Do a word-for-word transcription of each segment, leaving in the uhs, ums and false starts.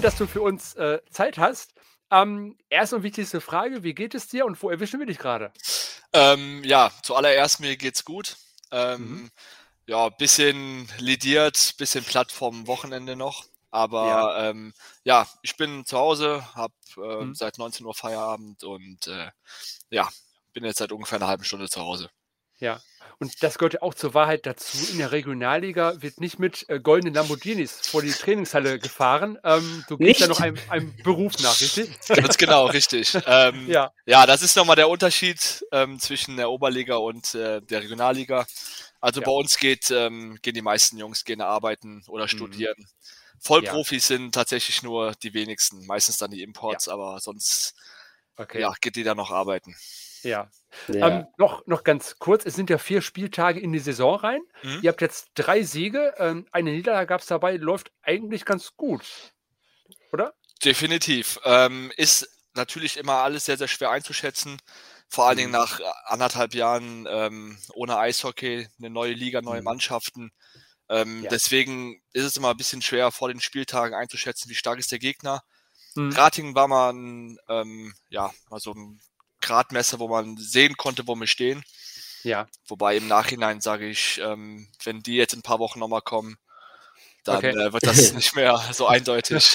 schön, dass du für uns äh, Zeit hast. Ähm, erste und wichtigste Frage, wie geht es dir und wo erwischen wir dich gerade? Ähm, ja, zuallererst mir geht's gut. Mhm. Ähm, ja, bisschen lediert, bisschen platt vom Wochenende noch. Ja. Aber ähm, ja, ich bin zu Hause, habe äh, Mhm. seit neunzehn Uhr Feierabend und äh, ja, bin jetzt seit ungefähr einer halben Stunde zu Hause. Ja. Und das gehört ja auch zur Wahrheit dazu. In der Regionalliga wird nicht mit äh, goldenen Lamborghinis vor die Trainingshalle gefahren. Ähm, du gehst ja noch Nicht? einem, einem Beruf nach, richtig? Ganz genau, richtig. Ähm, Ja, ja, das ist nochmal der Unterschied ähm, zwischen der Oberliga und äh, der Regionalliga. Also bei ja. uns geht, ähm, gehen die meisten Jungs gehen arbeiten oder Mhm. studieren. Ja, Vollprofis sind tatsächlich nur die wenigsten, meistens dann die ja, Imports, aber sonst okay. ja, geht die dann noch arbeiten. Ja. Ja. Ähm, noch noch ganz kurz, es sind ja vier Spieltage in die Saison rein. Mhm. Ihr habt jetzt drei Siege, ähm, eine Niederlage gab's dabei, läuft eigentlich ganz gut, oder? Definitiv. Ähm, ist natürlich immer alles sehr, sehr schwer einzuschätzen. Vor allen Dingen Mhm. nach anderthalb Jahren ähm, ohne Eishockey, eine neue Liga, neue Mhm. Mannschaften. Ähm, Ja. deswegen ist es immer ein bisschen schwer, vor den Spieltagen einzuschätzen, wie stark ist der Gegner. Mhm. Ratingen war mal ein, ähm, ja, mal so ein Gradmesser, wo man sehen konnte, wo wir stehen. Ja, Wobei im Nachhinein sage ich, ähm, wenn die jetzt in ein paar Wochen nochmal kommen, dann okay. äh, wird das nicht mehr so eindeutig.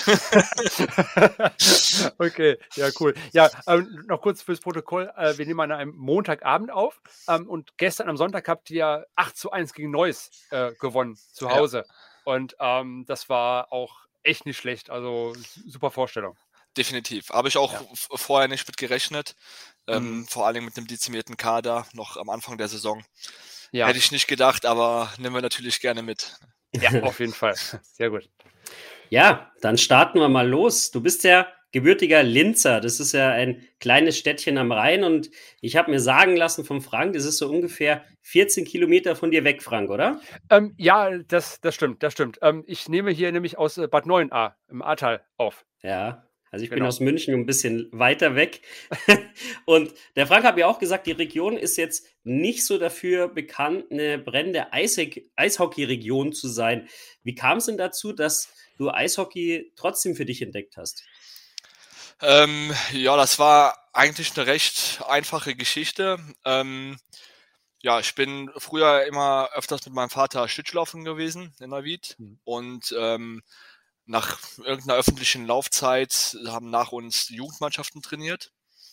Okay, ja, cool. Ja, ähm, noch kurz fürs Protokoll. Äh, wir nehmen an einem Montagabend auf, ähm, und gestern am Sonntag habt ihr acht zu eins gegen Neuss äh, gewonnen zu Ja, Hause. Und ähm, das war auch echt nicht schlecht. Also s- super Vorstellung. definitiv. Habe ich auch Ja. f- vorher nicht mit gerechnet. Mhm. Ähm, vor allen Dingen mit einem dezimierten Kader noch am Anfang der Saison. Ja, Hätte ich nicht gedacht, aber nehmen wir natürlich gerne mit. ja, auf jeden Fall. Sehr gut. Ja, dann starten wir mal los. Du bist ja gebürtiger Linzer. Das ist ja ein kleines Städtchen am Rhein. Und ich habe mir sagen lassen vom Frank, das ist so ungefähr vierzehn Kilometer von dir weg, Frank, oder? Ähm, ja, das, das stimmt, das stimmt. Ähm, ich nehme hier nämlich aus äh, Bad Neuenahr im Ahrtal auf. Ja. Also ich bin Genau. aus München ein bisschen weiter weg. Und der Frank hat mir auch gesagt, die Region ist jetzt nicht so dafür bekannt, eine brennende Eishockey- Eishockey-Region zu sein. Wie kam es denn dazu, dass du Eishockey trotzdem für dich entdeckt hast? Ähm, ja, das war eigentlich eine recht einfache Geschichte. Ähm, ja, ich bin früher immer öfters mit meinem Vater Schlittschuhlaufen gewesen in Neuwied Mhm. und ähm, nach irgendeiner öffentlichen Laufzeit haben nach uns Jugendmannschaften trainiert.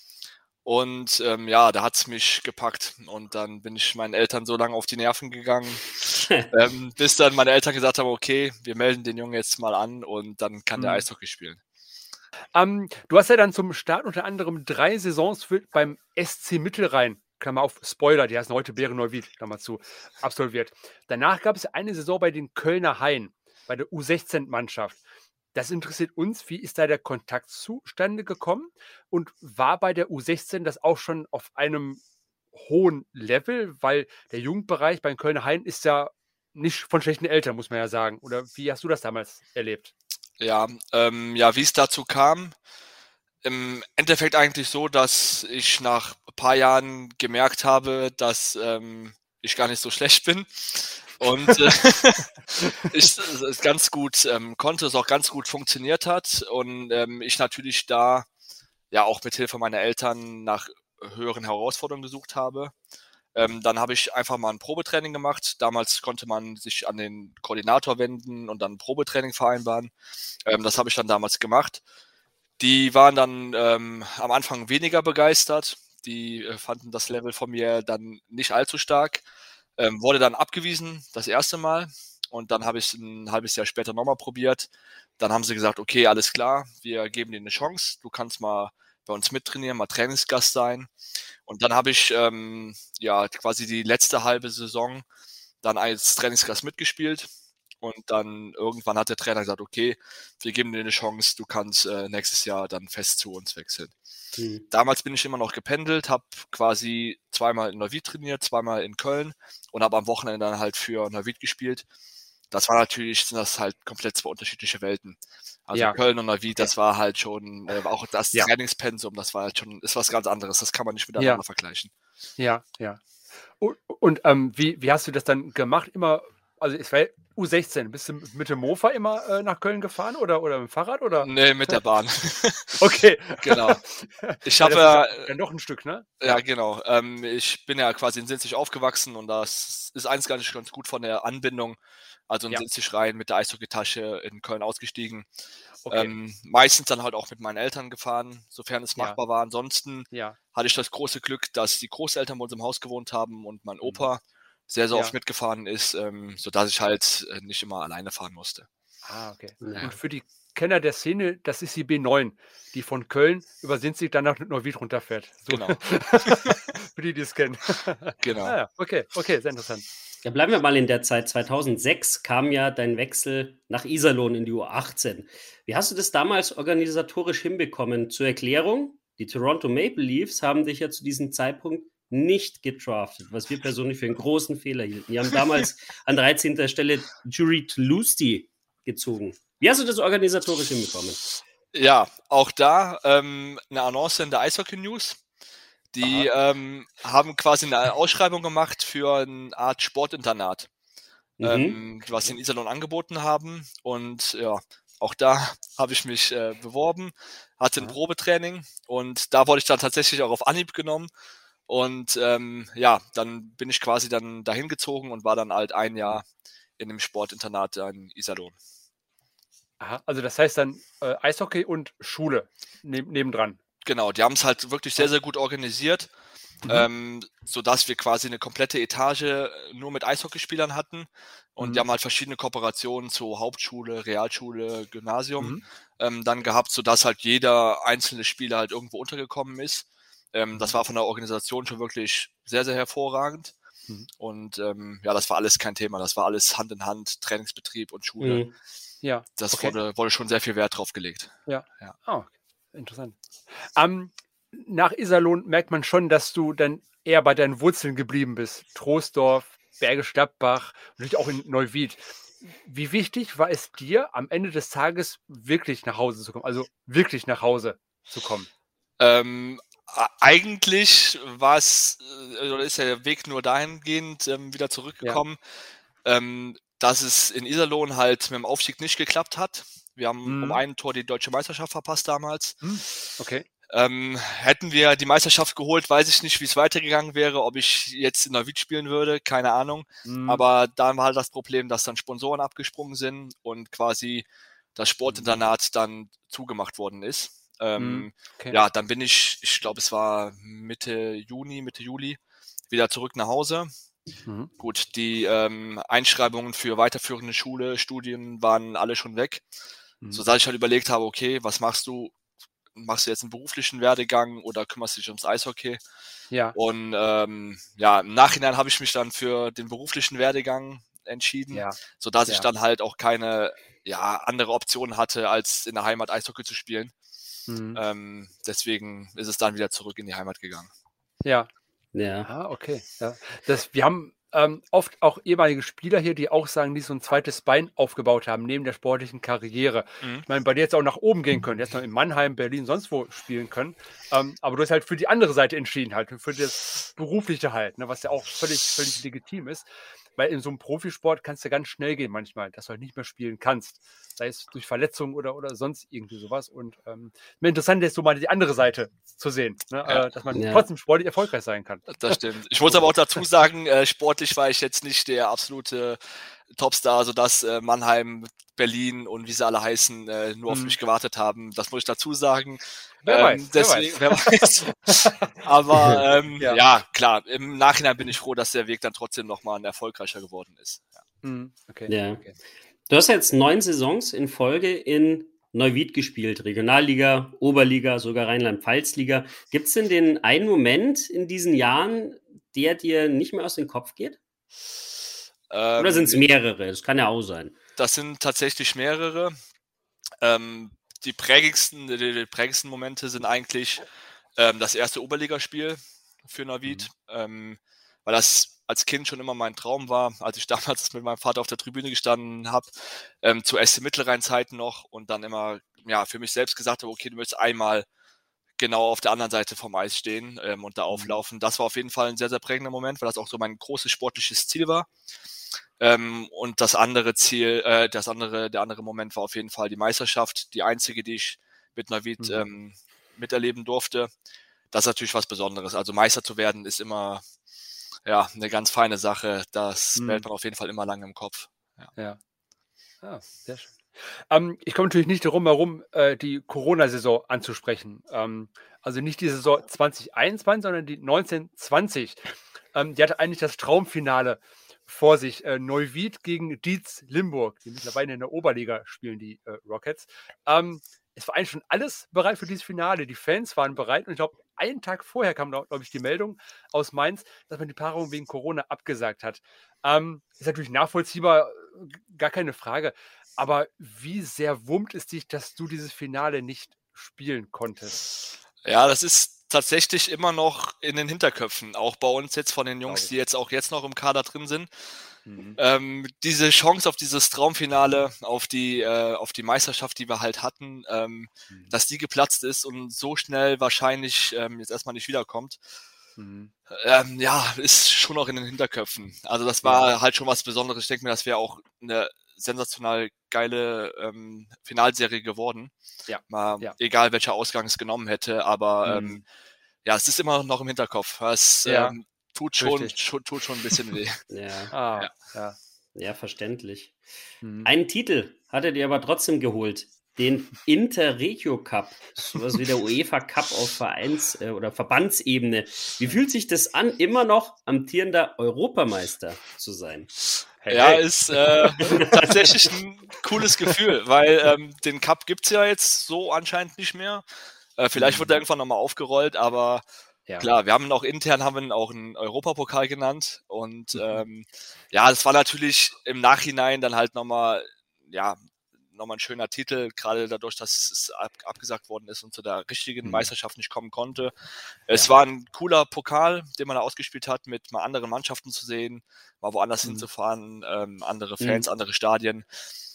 Und ähm, ja, da hat's mich gepackt. Und dann bin ich meinen Eltern so lange auf die Nerven gegangen, ähm, bis dann meine Eltern gesagt haben, okay, wir melden den Jungen jetzt mal an und dann kann der Mhm. Eishockey spielen. Ähm, du hast ja dann zum Start unter anderem drei Saisons für, beim S C Mittelrhein, Klammer auf, Spoiler, die heißen heute Bären Neuwied, Klammer zu, absolviert. Danach gab es eine Saison bei den Kölner Haien, bei der U sechzehn-Mannschaft. Das interessiert uns. Wie ist da der Kontakt zustande gekommen? Und war bei der U sechzehn das auch schon auf einem hohen Level? Weil der Jugendbereich bei den Kölner Haien ist ja nicht von schlechten Eltern, muss man ja sagen. Oder wie hast du das damals erlebt? Ja, ähm, ja, wie es dazu kam, im Endeffekt eigentlich so, dass ich nach ein paar Jahren gemerkt habe, dass ähm, ich gar nicht so schlecht bin und äh, ich es ganz gut ähm, konnte, es auch ganz gut funktioniert hat und ähm, ich natürlich da ja auch mit Hilfe meiner Eltern nach höheren Herausforderungen gesucht habe. Ähm, dann habe ich einfach mal ein Probetraining gemacht. Damals konnte man sich an den Koordinator wenden und dann ein Probetraining vereinbaren. Ähm, das habe ich dann damals gemacht. Die waren dann ähm, am Anfang weniger begeistert. Die äh, fanden das Level von mir dann nicht allzu stark. Ähm, wurde dann abgewiesen, das erste Mal. Und dann habe ich es ein halbes Jahr später nochmal probiert. Dann haben sie gesagt, okay, alles klar, wir geben dir eine Chance. Du kannst mal bei uns mittrainieren, mal Trainingsgast sein. Und dann habe ich ähm, ja quasi die letzte halbe Saison dann als Trainingsgast mitgespielt. Und dann irgendwann hat der Trainer gesagt, okay, wir geben dir eine Chance, du kannst äh, nächstes Jahr dann fest zu uns wechseln. Hm. Damals bin ich immer noch gependelt, habe quasi zweimal in Neuwied trainiert, zweimal in Köln und habe am Wochenende dann halt für Neuwied gespielt. Das war natürlich, sind das halt komplett zwei unterschiedliche Welten. Also Ja, Köln und Neuwied, okay. das war halt schon, äh, auch das Ja, Trainingspensum, das war halt schon, ist was ganz anderes. Das kann man nicht ja, miteinander vergleichen. ja, ja. Und, und ähm, wie, wie hast du das dann gemacht? Immer also es war U sechzehn, bist du mit dem Mofa immer äh, nach Köln gefahren oder, oder mit dem Fahrrad? Oder? Nee, mit der Bahn. Okay. Genau. Ich Ja, habe das ja, ist ja dann doch ein Stück, ne? ja genau, ähm, ich bin ja quasi in Sinzig aufgewachsen und das ist eins gar nicht ganz gut von der Anbindung. Also in Ja. Sinzig rein mit der Eishockeytasche in Köln ausgestiegen. Okay. Ähm, meistens dann halt auch mit meinen Eltern gefahren, sofern es Ja. machbar war. Ansonsten Ja. hatte ich das große Glück, dass die Großeltern bei uns im Haus gewohnt haben und mein Mhm. Opa sehr, sehr Ja. oft mitgefahren ist, ähm, sodass ich halt äh, nicht immer alleine fahren musste. Ah, okay. Ja. Und für die Kenner der Szene, das ist die B neun, die von Köln über Sinzig dann nach Neuwied runterfährt. So. Genau. Für die, die es kennen. Genau. Ah, ja, okay, okay, sehr interessant. Ja, bleiben wir mal in der Zeit. zweitausendsechs kam ja dein Wechsel nach Iserlohn in die U achtzehn. Wie hast du das damals organisatorisch hinbekommen? Zur Erklärung, die Toronto Maple Leafs haben dich ja zu diesem Zeitpunkt nicht gedraftet, was wir persönlich für einen großen Fehler hielten. Die haben damals an dreizehnter Stelle Jury Tlusty gezogen. Wie hast du das organisatorisch hinbekommen? Ja, auch da ähm, eine Annonce in der Eishockey News. Die ähm, haben quasi eine Ausschreibung gemacht für eine Art Sportinternat, Mhm. ähm, was sie in Iserlohn angeboten haben. Und ja, auch da habe ich mich äh, beworben, hatte ein Aha. Probetraining und da wurde ich dann tatsächlich auch auf Anhieb genommen. Und ähm, ja, dann bin ich quasi dann dahin gezogen und war dann halt ein Jahr in dem Sportinternat in Iserlohn. Aha, also das heißt dann äh, Eishockey und Schule neb nebendran. Genau, die haben es halt wirklich sehr, sehr gut organisiert, Mhm. ähm, sodass wir quasi eine komplette Etage nur mit Eishockeyspielern hatten. Und Mhm. die haben halt verschiedene Kooperationen zu Hauptschule, Realschule, Gymnasium Mhm. ähm, dann gehabt, sodass halt jeder einzelne Spieler halt irgendwo untergekommen ist. Ähm, das Mhm. war von der Organisation schon wirklich sehr, sehr hervorragend. Mhm. Und ähm, ja, das war alles kein Thema. Das war alles Hand in Hand, Trainingsbetrieb und Schule. Mhm. Ja, Das okay. wurde, wurde schon sehr viel Wert drauf gelegt. Ja. Ja. Ah, okay. Interessant. Ähm, nach Iserlohn merkt man schon, dass du dann eher bei deinen Wurzeln geblieben bist. Troisdorf, Bergisch Gladbach und natürlich auch in Neuwied. Wie wichtig war es dir, am Ende des Tages wirklich nach Hause zu kommen? Also wirklich nach Hause zu kommen? Ähm, a- eigentlich war es, äh, oder ist der Weg nur dahingehend ähm, wieder zurückgekommen, ähm, dass es in Iserlohn halt mit dem Aufstieg nicht geklappt hat. Wir haben um Mhm. ein Tor die deutsche Meisterschaft verpasst damals. Hm, okay. Ähm, hätten wir die Meisterschaft geholt, weiß ich nicht, wie es weitergegangen wäre, ob ich jetzt in Neuwied spielen würde, keine Ahnung. Mhm. Aber da war halt das Problem, dass dann Sponsoren abgesprungen sind und quasi das Sportinternat dann zugemacht worden ist. Ähm, Mhm. Okay. Ja, dann bin ich, ich glaube, es war Mitte Juni, Mitte Juli, wieder zurück nach Hause. Mhm. Gut, die ähm, Einschreibungen für weiterführende Schule, Studien waren alle schon weg, Mhm. sodass ich halt überlegt habe, okay, was machst du? Machst du jetzt einen beruflichen Werdegang oder kümmerst du dich ums Eishockey? Ja. Und ähm, ja, im Nachhinein habe ich mich dann für den beruflichen Werdegang entschieden, Ja. sodass ich Ja. dann halt auch keine ja, andere Option hatte, als in der Heimat Eishockey zu spielen. Mhm. Ähm, deswegen ist es dann wieder zurück in die Heimat gegangen. Ja. Ja. Ah, okay. Ja. Das, wir haben ähm, oft auch ehemalige Spieler hier, die auch sagen, die so ein zweites Bein aufgebaut haben, neben der sportlichen Karriere. Mhm. Ich meine, bei dir jetzt auch nach oben gehen können, jetzt noch in Mannheim, Berlin, sonst wo spielen können. Ähm, aber du hast halt für die andere Seite entschieden, halt, für das Berufliche halt, ne, was ja auch völlig, völlig legitim ist. Weil in so einem Profisport kann es ja ganz schnell gehen manchmal, dass du halt nicht mehr spielen kannst. Sei es durch Verletzungen oder, oder sonst irgendwie sowas. Und ähm, mir interessant ist so mal die andere Seite zu sehen, ne? Ja. äh, dass man Ja. trotzdem sportlich erfolgreich sein kann. Das stimmt. Ich muss aber auch dazu sagen, äh, sportlich war ich jetzt nicht der absolute Topstar, sodass äh, Mannheim, Berlin und wie sie alle heißen, äh, nur auf Mhm. mich gewartet haben. Das muss ich dazu sagen. Wer Ähm, weiß, wer deswegen, wer weiß. Aber ähm, Ja. ja. klar, im Nachhinein bin ich froh, dass der Weg dann trotzdem nochmal ein erfolgreicher geworden ist. Ja. Mhm. Okay. Ja. Okay. Du hast jetzt neun Saisons in Folge in Neuwied gespielt. Regionalliga, Oberliga, sogar Rheinland-Pfalz-Liga. Gibt es denn den einen Moment in diesen Jahren, der dir nicht mehr aus dem Kopf geht? Oder sind es Ähm, mehrere? Das kann ja auch sein. das sind tatsächlich mehrere. Ähm, die prägigsten, die, die prägigsten Momente sind eigentlich ähm, das erste Oberligaspiel für Neuwied, Mhm. ähm, weil das als Kind schon immer mein Traum war, als ich damals mit meinem Vater auf der Tribüne gestanden habe, ähm, zu S C Mittelrhein-Zeiten noch und dann immer ja für mich selbst gesagt habe, okay, du möchtest einmal genau auf der anderen Seite vom Eis stehen ähm, und da Mhm. auflaufen. Das war auf jeden Fall ein sehr, sehr prägender Moment, weil das auch so mein großes sportliches Ziel war. Ähm, und das andere Ziel, äh, das andere, der andere Moment war auf jeden Fall die Meisterschaft, die einzige, die ich mit Neuwied Mhm. ähm, miterleben durfte. Das ist natürlich was Besonderes. Also Meister zu werden ist immer ja eine ganz feine Sache. Das Mhm. behält man auf jeden Fall immer lange im Kopf. Ja. Ja. Ah, sehr schön. Ähm, ich komme natürlich nicht darum herum, äh, die Corona-Saison anzusprechen. Ähm, also nicht die Saison zwanzig einundzwanzig, sondern die neunzehn zwanzig. Ähm, die hatte eigentlich das Traumfinale vor sich. Äh, Neuwied gegen Dietz Limburg, die mittlerweile in der Oberliga spielen, die äh, Rockets. Ähm, es war eigentlich schon alles bereit für dieses Finale. Die Fans waren bereit und ich glaube, einen Tag vorher kam, glaube ich, die Meldung aus Mainz, dass man die Paarung wegen Corona abgesagt hat. Ähm, ist natürlich nachvollziehbar, äh, gar keine Frage. Aber wie sehr wurmt es dich, dass du dieses Finale nicht spielen konntest? Ja, das ist tatsächlich immer noch in den Hinterköpfen, auch bei uns jetzt von den Jungs, Glaube die ich. jetzt auch jetzt noch im Kader drin sind. Mhm. Ähm, diese Chance auf dieses Traumfinale, auf die, äh, auf die Meisterschaft, die wir halt hatten, ähm, Mhm. dass die geplatzt ist und so schnell wahrscheinlich ähm, jetzt erstmal nicht wiederkommt, Mhm. ähm, ja, ist schon noch in den Hinterköpfen. Also das Ja. war halt schon was Besonderes. Ich denke mir, das wäre auch eine sensational geile ähm, Finalserie geworden. Ja. Mal, Ja. egal welcher Ausgang es genommen hätte, aber ähm, Mhm. ja, es ist immer noch im Hinterkopf. Es Ja, ähm, tut schon, richtig. schon, tut schon ein bisschen weh. Ja, Ah, Ja. ja. ja, verständlich. Mhm. Einen Titel hattet ihr aber trotzdem geholt. Den Interregio Cup. Sowas wie der UEFA Cup auf Vereins- äh, oder Verbandsebene. Wie fühlt sich das an, immer noch amtierender Europameister zu sein? Hey, Ja, hey. ist äh, tatsächlich ein cooles Gefühl, weil ähm, den Cup gibt's ja jetzt so anscheinend nicht mehr. Äh, vielleicht wird er Mhm. irgendwann nochmal aufgerollt, aber Ja. klar, wir haben ihn auch intern, haben wir ihn auch einen Europapokal genannt und Mhm. ähm, ja, das war natürlich im Nachhinein dann halt nochmal, ja, nochmal ein schöner Titel, gerade dadurch, dass es ab, abgesagt worden ist und zu der richtigen Mhm. Meisterschaft nicht kommen konnte. Es Ja. war ein cooler Pokal, den man da ausgespielt hat, mit mal anderen Mannschaften zu sehen, mal woanders Mhm. hinzufahren, ähm, andere Mhm. Fans, andere Stadien.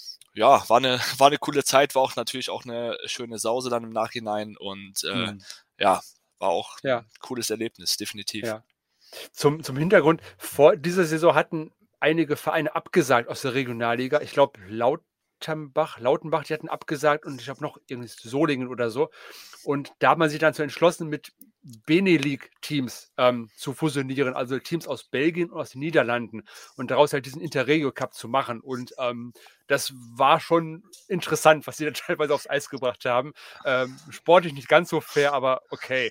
Ja, war eine, war eine coole Zeit, war auch natürlich auch eine schöne Sause dann im Nachhinein und äh, Mhm. ja, war auch Ja. ein cooles Erlebnis, definitiv. Ja. Zum, zum Hintergrund, vor dieser Saison hatten einige Vereine abgesagt aus der Regionalliga. Ich glaube, Lautenbach, Lautenbach, die hatten abgesagt und ich glaube noch irgendwie Solingen oder so. Und da hat man sich dann so entschlossen, mit Benelink-Teams ähm, zu fusionieren, also Teams aus Belgien und aus den Niederlanden und daraus halt diesen Interregio Cup zu machen. Und ähm, das war schon interessant, was sie da teilweise aufs Eis gebracht haben. Ähm, sportlich nicht ganz so fair, aber okay.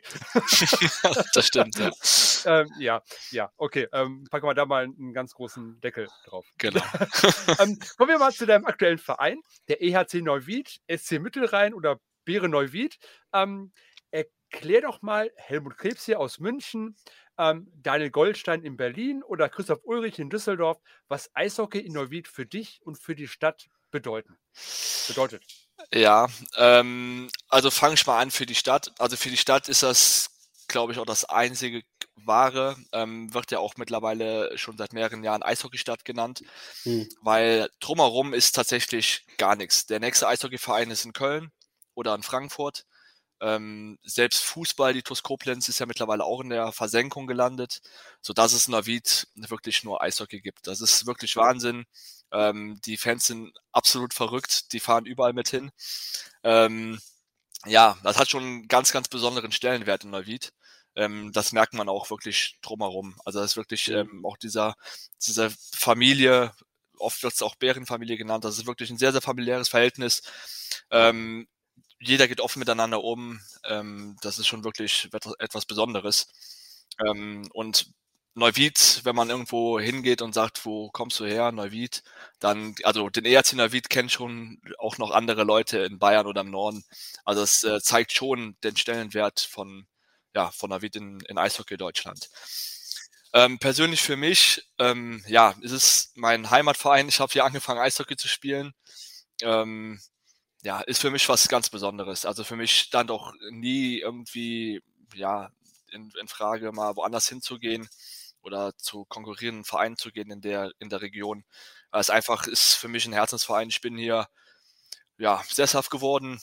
Das stimmt, ja. ähm, ja, ja, okay. Ähm, packen wir da mal einen ganz großen Deckel drauf. Genau. ähm, kommen wir mal zu deinem aktuellen Verein, der E H C Neuwied, S C Mittelrhein oder Beere Neuwied. Ähm, erklär doch mal Helmut Krebs hier aus München, ähm, Daniel Goldstein in Berlin oder Christoph Ulrich in Düsseldorf, was Eishockey in Neuwied für dich und für die Stadt bedeuten. Bedeutet. Ja, ähm, also fange ich mal an für die Stadt. Also für die Stadt ist das, glaube ich, auch das einzige wahre. Ähm, wird ja auch mittlerweile schon seit mehreren Jahren Eishockeystadt genannt, Hm. weil drumherum ist tatsächlich gar nichts. Der nächste Eishockeyverein ist in Köln oder in Frankfurt. Ähm, selbst Fußball, die T U S Koblenz ist ja mittlerweile auch in der Versenkung gelandet, sodass es in Neuwied wirklich nur Eishockey gibt. Das ist wirklich Wahnsinn. Ähm, die Fans sind absolut verrückt, die fahren überall mit hin. Ähm, ja, das hat schon einen ganz, ganz besonderen Stellenwert in Neuwied. Ähm, das merkt man auch wirklich drumherum. Also das ist wirklich Mhm. ähm, auch dieser, dieser Familie, oft wird es auch Bärenfamilie genannt, das ist wirklich ein sehr, sehr familiäres Verhältnis. Ähm, jeder geht offen miteinander um. Ähm, das ist schon wirklich etwas Besonderes. Ähm, und Neuwied, wenn man irgendwo hingeht und sagt, wo kommst du her, Neuwied, dann, also den E R C Neuwied kennen schon auch noch andere Leute in Bayern oder im Norden. Also es äh, zeigt schon den Stellenwert von, ja, von Neuwied in, in Eishockey Deutschland. Ähm, persönlich für mich, ähm, ja, ist es mein Heimatverein. Ich habe hier angefangen, Eishockey zu spielen. Ähm, ja, ist für mich was ganz Besonderes. Also für mich stand auch nie irgendwie, ja, in, in Frage, mal woanders hinzugehen oder zu konkurrierenden Vereinen zu gehen in der, in der Region. Es einfach ist für mich ein Herzensverein. Ich bin hier, ja, sesshaft geworden,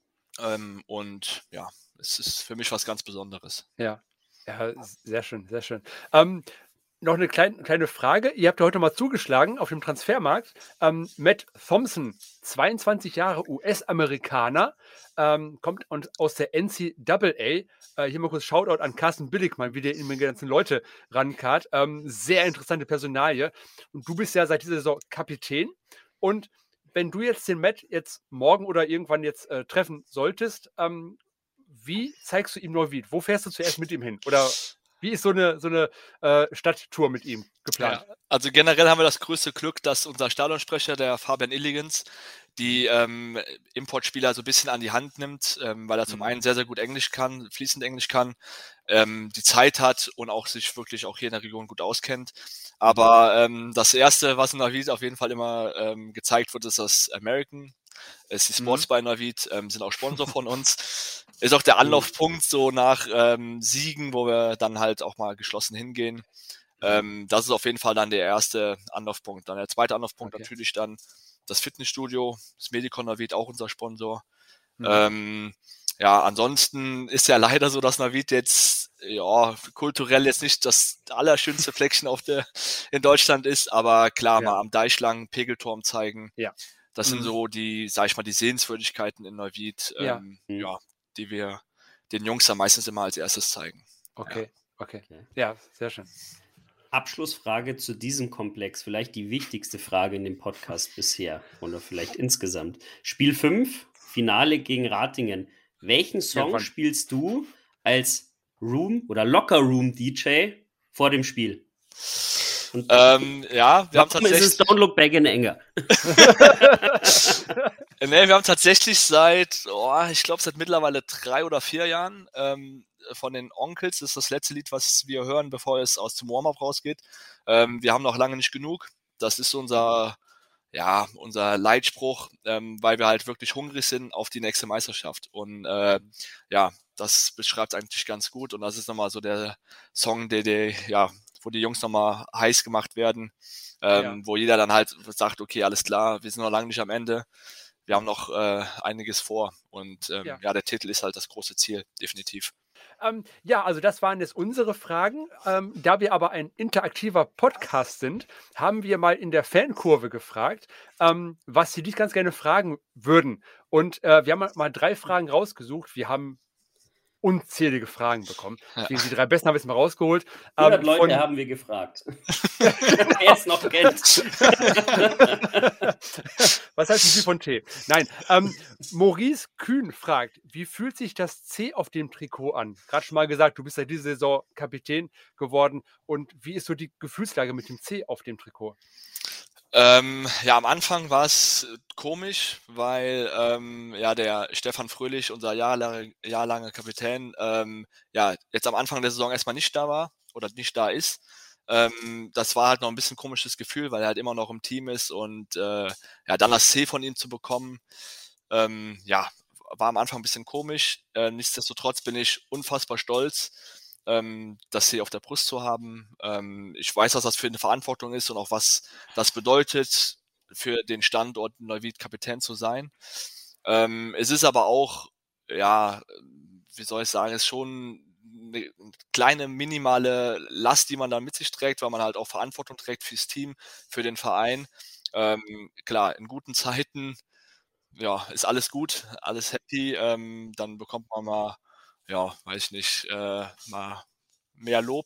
ähm, und ja, es ist für mich was ganz Besonderes. Ja, ja, sehr schön, sehr schön. Ähm, noch eine kleine, kleine Frage. Ihr habt ja heute mal zugeschlagen auf dem Transfermarkt. Ähm, Matt Thompson, zweiundzwanzig Jahre, U S-Amerikaner, ähm, kommt und aus der N C A A. Äh, hier mal kurz Shoutout an Carsten Billigmann, wie der in die ganzen Leute rankart. Ähm, sehr interessante Personalie. Und du bist ja seit dieser Saison Kapitän. Und wenn du jetzt den Matt jetzt morgen oder irgendwann jetzt äh, treffen solltest, ähm, wie zeigst du ihm Neuwied? Wo fährst du zuerst mit ihm hin? Oder wie ist so eine, so eine äh, Stadttour mit ihm geplant? Ja, also generell haben wir das größte Glück, dass unser Stadionsprecher, der Fabian Illigens, die ähm, Importspieler so ein bisschen an die Hand nimmt, ähm, weil er zum Mhm. einen sehr, sehr gut Englisch kann, fließend Englisch kann, ähm, die Zeit hat und auch sich wirklich auch hier in der Region gut auskennt. Aber ähm, das Erste, was in Neuwied auf jeden Fall immer ähm, gezeigt wird, ist das American. Es ist die Mhm. Sportsbar in Neuwied, ähm, sind auch Sponsor von uns. Ist auch der Anlaufpunkt so nach ähm, Siegen, wo wir dann halt auch mal geschlossen hingehen. Ähm, das ist auf jeden Fall dann der erste Anlaufpunkt. Dann der zweite Anlaufpunkt Okay. natürlich dann das Fitnessstudio, das Medicon Neuwied, auch unser Sponsor. Mhm. Ähm, ja, ansonsten ist ja leider so, dass Neuwied jetzt ja kulturell jetzt nicht das allerschönste Fleckchen auf der in Deutschland ist, aber klar, Ja. mal am Deichlang Pegelturm zeigen. Ja. Das sind Mhm. so die, sag ich mal, die Sehenswürdigkeiten in Neuwied, Ja. ähm, Mhm. ja, die wir den Jungs dann meistens immer als erstes zeigen. Okay, okay. Okay. Ja, sehr schön. Abschlussfrage zu diesem Komplex, vielleicht die wichtigste Frage in dem Podcast bisher oder vielleicht insgesamt. Spiel fünf, Finale gegen Ratingen. Welchen Song Irgendwann. spielst du als Room- oder Locker-Room-D J vor dem Spiel? Und Ähm, ja, wir haben warum ist es tatsächlich, Don't Look Back in Anger? äh, nee, wir haben tatsächlich seit, oh, ich glaube seit mittlerweile drei oder vier Jahren ähm, von den Onkels, das ist das letzte Lied, was wir hören, bevor es aus dem Warm-Up rausgeht. Ähm, wir haben noch lange nicht genug. Das ist unser, ja, unser Leitspruch, ähm, weil wir halt wirklich hungrig sind auf die nächste Meisterschaft. Und äh, ja, das beschreibt eigentlich ganz gut. Und das ist nochmal so der Song, der, der ja, wo die Jungs nochmal heiß gemacht werden, ähm, Ja. wo jeder dann halt sagt, okay, alles klar, wir sind noch lange nicht am Ende. Wir haben noch äh, einiges vor. Und ähm, Ja. ja, der Titel ist halt das große Ziel, definitiv. Ähm, ja, also das waren jetzt unsere Fragen. Ähm, da wir aber ein interaktiver Podcast sind, haben wir mal in der Fankurve gefragt, ähm, was sie dich ganz gerne fragen würden. Und äh, wir haben mal drei Fragen rausgesucht. Wir haben unzählige Fragen bekommen. Ja. Deswegen die drei besten habe ich jetzt mal rausgeholt. hundert Ähm, Leute von- haben wir gefragt. Wer es noch kennt. Was heißt denn Sie von T? Nein, ähm, Maurice Kühn fragt, wie fühlt sich das C auf dem Trikot an? Gerade schon mal gesagt, du bist ja diese Saison Kapitän geworden. Und wie ist so die Gefühlslage mit dem C auf dem Trikot? Ähm, ja, am Anfang war es komisch, weil ähm, ja der Stefan Fröhlich, unser jahrelange, jahrelanger Kapitän, ähm, ja jetzt am Anfang der Saison erstmal nicht da war oder nicht da ist. Ähm, das war halt noch ein bisschen komisches Gefühl, weil er halt immer noch im Team ist und äh, ja dann das C von ihm zu bekommen, ähm, ja war am Anfang ein bisschen komisch. Äh, nichtsdestotrotz bin ich unfassbar stolz, ähm, das C auf der Brust zu haben. Ähm, ich weiß, was das für eine Verantwortung ist und auch was das bedeutet, für den Standort Neuwied Kapitän zu sein. Ähm, es ist aber auch, ja, wie soll ich sagen, ist schon eine kleine minimale Last, die man dann mit sich trägt, weil man halt auch Verantwortung trägt fürs Team, für den Verein. Ähm, klar, in guten Zeiten, ja, ist alles gut, alles happy. Ähm, dann bekommt man mal, ja, weiß ich nicht, äh, mal mehr Lob.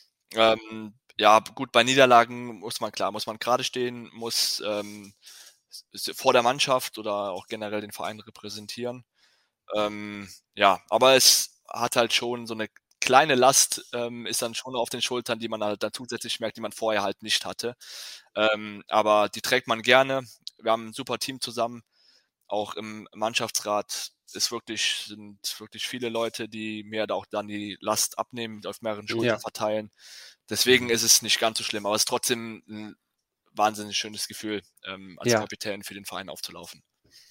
Ähm, ja, gut, bei Niederlagen muss man, klar, muss man gerade stehen, muss ähm, s- vor der Mannschaft oder auch generell den Verein repräsentieren. Ähm, ja, aber es hat halt schon so eine kleine Last, ähm, ist dann schon auf den Schultern, die man halt dann zusätzlich merkt, die man vorher halt nicht hatte. Ähm, aber die trägt man gerne. Wir haben ein super Team zusammen. Auch im Mannschaftsrat ist wirklich, sind wirklich viele Leute, die mir da auch dann die Last abnehmen, auf mehreren Schultern Ja. verteilen. Deswegen ist es nicht ganz so schlimm, aber es ist trotzdem ein wahnsinnig schönes Gefühl, ähm, als Ja. Kapitän für den Verein aufzulaufen.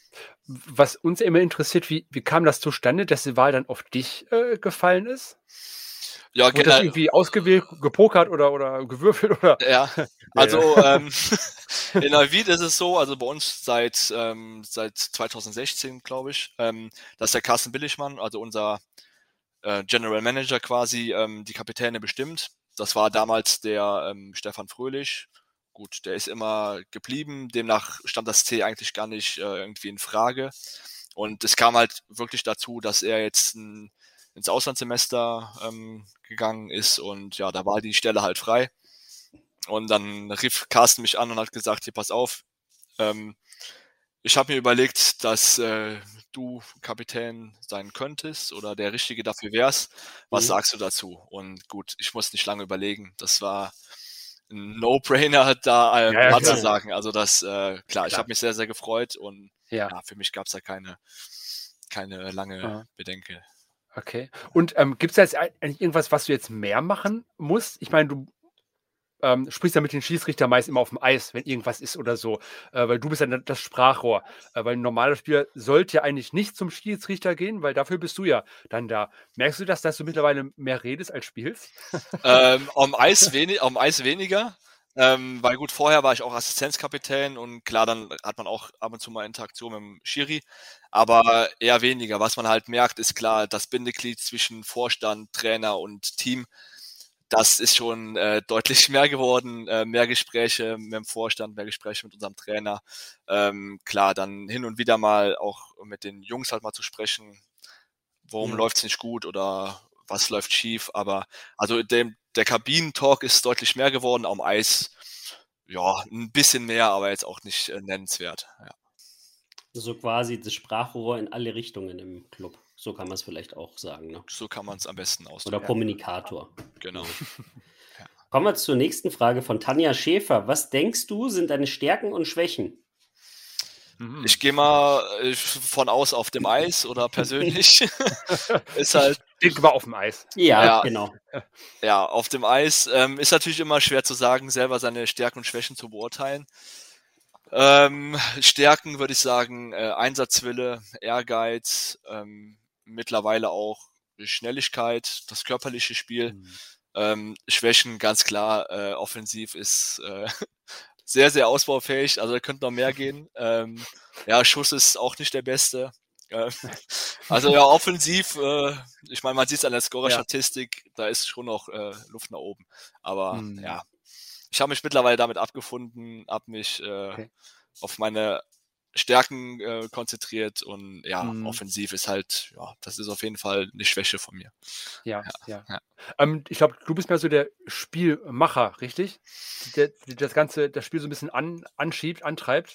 Was uns immer interessiert, wie, wie kam das zustande, dass die Wahl dann auf dich äh, gefallen ist? Ja, Wurde das generell, irgendwie ausgewählt, gepokert oder, oder gewürfelt? Oder? ja, Ja, also ja. ähm, in Neuwied ist es so, also bei uns seit, ähm, seit zwanzig sechzehn, glaube ich, ähm, dass der Carsten Billigmann, also unser äh, General Manager quasi, ähm, die Kapitäne bestimmt. das war damals der ähm, Stefan Fröhlich. Gut, der ist immer geblieben, demnach stand das C eigentlich gar nicht äh, irgendwie in Frage. Und es kam halt wirklich dazu, dass er jetzt ein, ins Auslandssemester ähm, gegangen ist und ja, da war die Stelle halt frei. Und dann rief Carsten mich an und hat gesagt, hier, pass auf, ähm, ich habe mir überlegt, dass äh, du Kapitän sein könntest oder der Richtige dafür wärst. Was Mhm. sagst du dazu? Und gut, ich musste nicht lange überlegen. Das war ein No-Brainer, da äh, Ja, ja, ja klar. zu sagen. Also das, äh, klar, ich Klar. habe mich sehr, sehr gefreut und Ja. ja, für mich gab es da keine, keine lange Aha. Bedenke. Okay. Und ähm, gibt es da jetzt eigentlich irgendwas, was du jetzt mehr machen musst? Ich meine, du ähm, sprichst ja mit den Schiedsrichtern meist immer auf dem Eis, wenn irgendwas ist oder so, äh, weil du bist ja das Sprachrohr. Äh, weil ein normaler Spieler sollte ja eigentlich nicht zum Schiedsrichter gehen, weil dafür bist du ja dann da. Merkst du das, dass du mittlerweile mehr redest als spielst? ähm, am, Eis wenig, am Eis weniger, ähm, weil gut, vorher war ich auch Assistenzkapitän und klar, dann hat man auch ab und zu mal Interaktion mit dem Schiri, aber eher weniger. Was man halt merkt, ist klar, das Bindeglied zwischen Vorstand, Trainer und Team, das ist schon äh, deutlich mehr geworden, äh, mehr Gespräche mit dem Vorstand, mehr Gespräche mit unserem Trainer. Ähm, klar, dann hin und wieder mal auch mit den Jungs halt mal zu sprechen, warum Ja. läuft's nicht gut oder was läuft schief, aber also dem, der Kabinentalk ist deutlich mehr geworden, am Eis ja, ein bisschen mehr, aber jetzt auch nicht äh, nennenswert. Ja. So quasi das Sprachrohr in alle Richtungen im Club. So kann man es vielleicht auch sagen. Ne? So kann man es am besten Oder ausdrücken. Kommunikator. Genau. Kommen wir zur nächsten Frage von Tanja Schäfer. Was denkst du, sind deine Stärken und Schwächen? Mhm. Ich gehe mal äh, von aus auf dem Eis oder persönlich. Ist halt, Ich denke mal auf dem Eis. Ja, Ja. genau. ja, auf dem Eis ähm, ist natürlich immer schwer zu sagen, selber seine Stärken und Schwächen zu beurteilen. Ähm, Stärken würde ich sagen, äh, Einsatzwille, Ehrgeiz, ähm, mittlerweile auch Schnelligkeit, das körperliche Spiel. Mhm. Ähm, Schwächen, ganz klar, äh, offensiv ist äh, sehr, sehr ausbaufähig, also da könnte noch mehr gehen. Ähm, ja, Schuss ist auch nicht der beste. Ähm, also ja, offensiv, äh, ich meine, man sieht es an der Scorer-Statistik, da ist schon noch äh, Luft nach oben. Aber Mhm. ja, ich habe mich mittlerweile damit abgefunden, habe mich äh, Okay. auf meine Stärken äh, konzentriert und ja, Mhm. offensiv ist halt, ja, das ist auf jeden Fall eine Schwäche von mir. Ja, ja. ja. Ähm, ich glaube, du bist mehr so der Spielmacher, richtig? Der, der das Ganze, das Spiel so ein bisschen an, anschiebt, antreibt.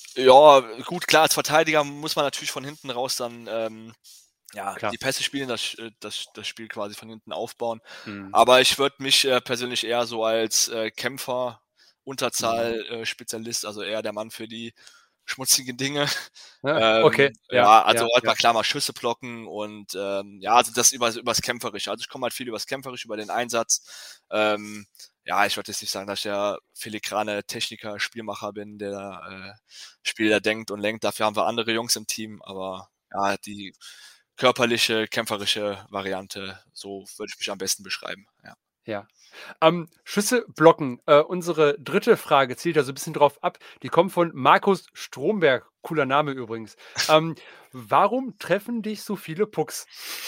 Ja, gut, klar, als Verteidiger muss man natürlich von hinten raus dann ähm, ja, Klar. die Pässe spielen, das, das, das Spiel quasi von hinten aufbauen. Mhm. Aber ich würde mich äh, persönlich eher so als äh, Kämpfer, Mhm. Unterzahl-Spezialist, also eher der Mann für die schmutzigen Dinge. Ja, Ähm, okay. ja, Ja, also ja, halt mal ja. klar mal Schüsse blocken und ähm, ja, also das über, übers Kämpferische. Also ich komme halt viel übers Kämpferische, über den Einsatz. Ähm, ja, ich würde jetzt nicht sagen, dass ich der filigrane Techniker, Spielmacher bin, der äh, Spieler denkt und lenkt. Dafür haben wir andere Jungs im Team, aber ja, die körperliche, kämpferische Variante, so würde ich mich am besten beschreiben. Ja. Ja. Ähm, Schüsse blocken. Äh, unsere dritte Frage zielt da so ein bisschen drauf ab. Die kommt von Markus Stromberg. Cooler Name übrigens. Ähm, warum treffen dich so viele Pucks?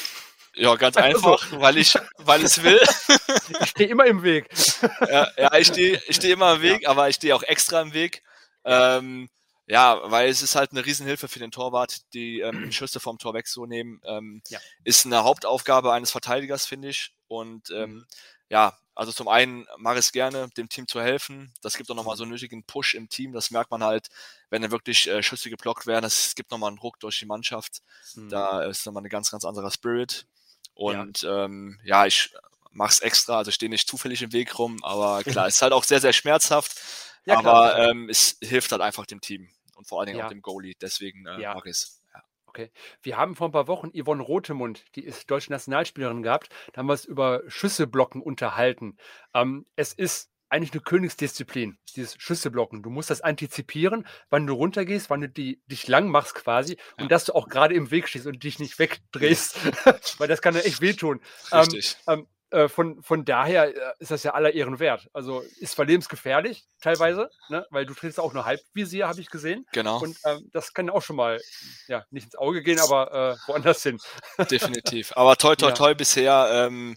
Ja, ganz Also, einfach, weil ich, weil ich will. ich stehe immer im Weg. ja, ja, ich stehe ich steh immer im Ja. Weg, aber ich stehe auch extra im Weg. Ja. Ähm, ja, weil es ist halt eine Riesenhilfe für den Torwart, die ähm, Schüsse vom Tor wegzunehmen. Ähm, Ja. ist eine Hauptaufgabe eines Verteidigers, finde ich. Und ähm, Mhm. ja, also zum einen mache ich es gerne, dem Team zu helfen. Das gibt auch nochmal Mhm. so einen nötigen Push im Team. Das merkt man halt, wenn dann wirklich äh, Schüsse geblockt werden. Es gibt nochmal einen Druck durch die Mannschaft. Mhm. Da ist nochmal eine ganz, ganz anderer Spirit. Und ja, ähm, ja ich mache es extra, also stehe nicht zufällig im Weg rum, aber klar, es ist halt auch sehr, sehr schmerzhaft. Ja, aber klar. ähm, es hilft halt einfach dem Team und vor allen Dingen Ja. auch dem Goalie. Deswegen äh, Ja. mache ich es. Ja. Okay. Wir haben vor ein paar Wochen Yvonne Rothemund, die ist deutsche Nationalspielerin, gehabt. Da haben wir uns über Schüsseblocken unterhalten. Ähm, es ist eigentlich eine Königsdisziplin, dieses Schüsseblocken. Du musst das antizipieren, wann du runtergehst, wann du die, dich lang machst quasi Ja. und dass du auch gerade im Weg stehst und dich nicht wegdrehst, weil das kann ja echt wehtun. Ähm, Richtig. ähm, äh, von, von daher äh, ist das ja aller Ehren wert. Also ist zwar lebensgefährlich teilweise, ne? Weil du trägst auch nur Halbvisier, habe ich gesehen. Genau, Und ähm, das kann auch schon mal ja, nicht ins Auge gehen, aber äh, woanders hin. definitiv. Aber toi, toi, Ja. toi bisher, ähm,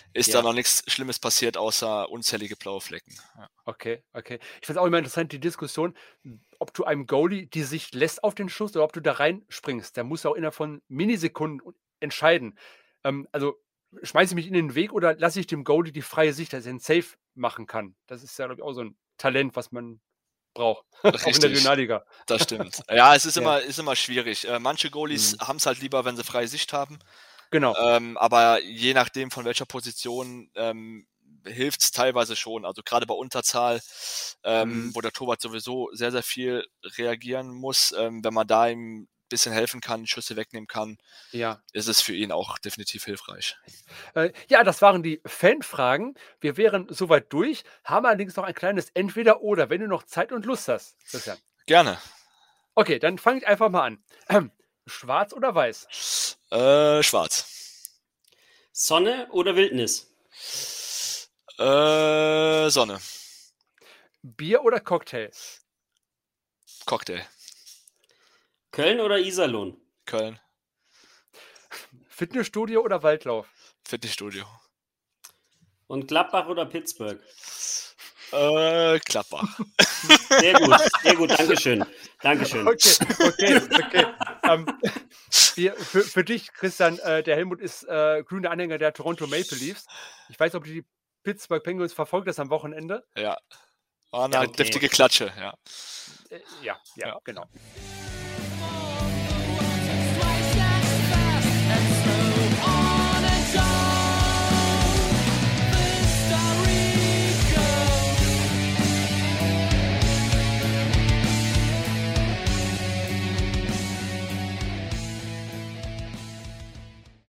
ist Ja. da noch nichts Schlimmes passiert, außer unzählige blaue Flecken. Ja. Okay, okay. Ich finde es auch immer interessant, die Diskussion, ob du einem Goalie die Sicht lässt auf den Schuss oder ob du da reinspringst. Der muss auch innerhalb von Millisekunden u- entscheiden. Ähm, also schmeiße ich mich in den Weg oder lasse ich dem Goalie die freie Sicht, dass er einen Safe machen kann. Das ist ja, glaube ich, auch so ein Talent, was man braucht. Auch in der Richtig. Regionalliga. Das stimmt. Ja, es ist Ja. immer, ist immer schwierig. Äh, manche Goalies Mhm. haben es halt lieber, wenn sie freie Sicht haben. Genau. Ähm, aber je nachdem, von welcher Position, ähm, hilft es teilweise schon. Also gerade bei Unterzahl, ähm, Mhm. wo der Torwart sowieso sehr, sehr viel reagieren muss, ähm, wenn man da ihm ein bisschen helfen kann, Schüsse wegnehmen kann, Ja. ist es für ihn auch definitiv hilfreich. Äh, ja, das waren die Fanfragen. Wir wären soweit durch, haben allerdings noch ein kleines Entweder-Oder, wenn du noch Zeit und Lust hast, Christian. Gerne. Okay, dann fange ich einfach mal an. Ähm, Schwarz oder weiß? Äh, schwarz. Sonne oder Wildnis? Äh, Sonne. Bier oder Cocktail? Cocktail. Köln oder Iserlohn? Köln. Fitnessstudio oder Waldlauf? Fitnessstudio. Und Gladbach oder Pittsburgh? Äh, Gladbach. Sehr gut, sehr gut, Dankeschön. Dankeschön. Okay, okay, okay. ähm, wir, für, für dich, Christian, äh, der Helmut ist äh, grüner Anhänger der Toronto Maple Leafs. Ich weiß, ob du die Pittsburgh Penguins verfolgt hast am Wochenende. Ja. War eine Okay. deftige Klatsche, ja. Äh, ja, ja, Ja. genau.